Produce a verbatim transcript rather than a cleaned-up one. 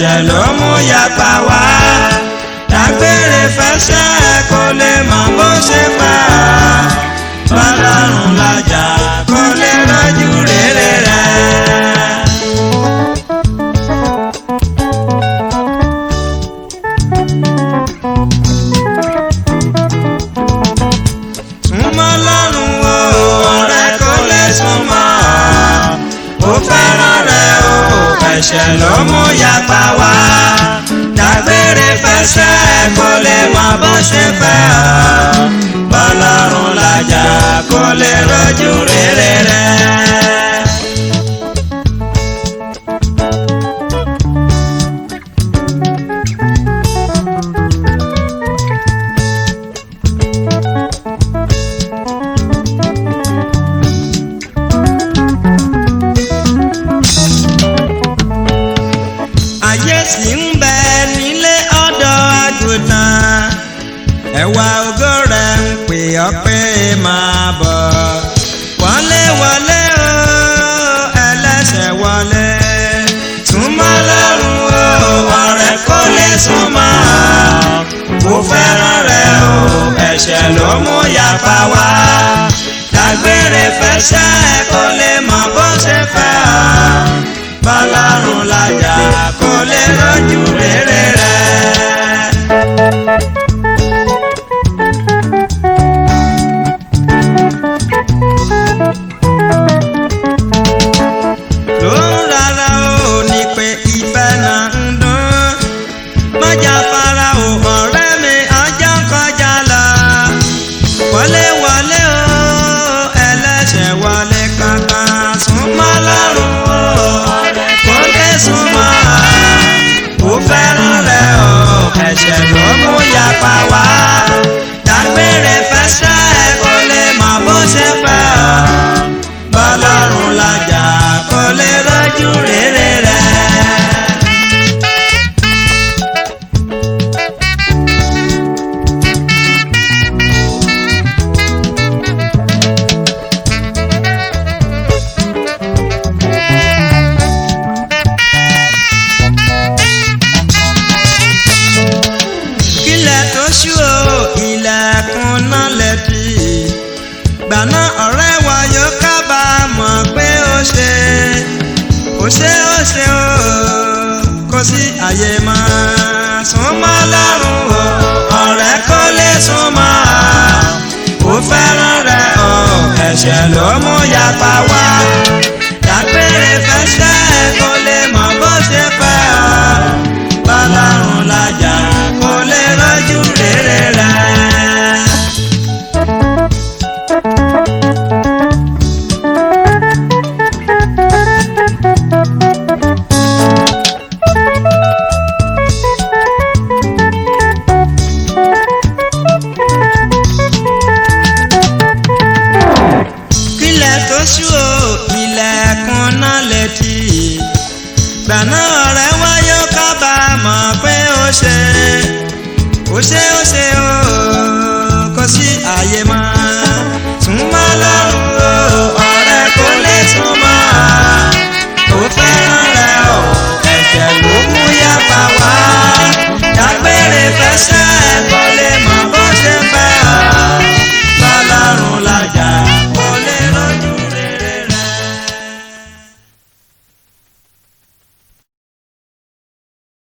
ẹ̀ṣẹ̀ ló mú yapa wá. Dágbére fẹsẹ̀ kó lè mọ bó ṣe fẹ́. Bọ́lọ́run lájà kó lè rọ́jú rere rẹ̀. Súnmọ́ lọ́rùn o ọ̀rẹ́ kó lè súnmọ́. Ó fẹ́ràn rẹ̀ o ẹ̀ṣẹ̀ ló mú yapa wá. Dágbére fẹsẹ̀ kó lè mọ bó ṣe fẹ́. Bọ́lọ́run lájà kó lè rọ́jú rere rẹ̀. Ayé sì ń bẹ nílé ọ̀dọ́ àgùntàn. Ẹ̀wà ògo rẹ̀ ń pè ọ́ pé máa bọ̀. Wọlé wọlé o ẹlẹ́ṣẹ̀ wọlé. Súnmọ́ lọ́rùn o ọ̀rẹ́ kó lè súnmọ́. Ó fẹ́ràn rẹ̀ o ẹ̀ṣẹ̀ ló mú yapa wá. Dágbére fẹsẹ̀ kó lè mọ bó ṣe fẹ́. Bọ́lọ́run lájà kó lè rọ́jú rere rẹ̀. Lóhùn rárá o ní pé ìfẹ́ náà ń dún. Mọ́jà fara o ọ̀rẹ́ mi ọjọ́ kọjá lọ. Wọlé wọlé o ẹlẹ́ṣẹ̀ wọlé kankan. Súnmọ́ lọ́rùn o kó lè súnmọ́. Ó fẹ́ràn rẹ̀ o ẹ̀ṣẹ̀ ló mú yapa wá. Dágbére fẹsẹ̀ kó lè mọ bó ṣe fẹ́. Bọ́lọ́run lájà kó lè rọ́jú rere rẹ̀. Kílẹ̀ tó ṣú o ilẹ̀kùn náà lẹ́tì. Gbaná ọ̀rẹ́ wa yóò kábàámọ̀ pé ó ṣe ó ṣe ó ṣe o kò sí àyè mọ́. Súnmọ́ lọ́rùn o ọ̀rẹ́ kó lè súnmọ́. Ó fẹ́ràn rẹ̀ o ẹ̀ṣẹ̀ ló mú yapa wá. Dágbére fẹsẹ̀ kó lè mọ bó ṣe fẹ́. Bọ́lọ́run lájà kó lè rọ́jú rere rẹ̀. Kílẹ̀ tó ṣú o ilẹ̀kùn náà lẹ́tì. Gbaná ọ̀rẹ́ wa yóò kábàámọ̀ pé ó ṣe ó ṣe ó ṣe o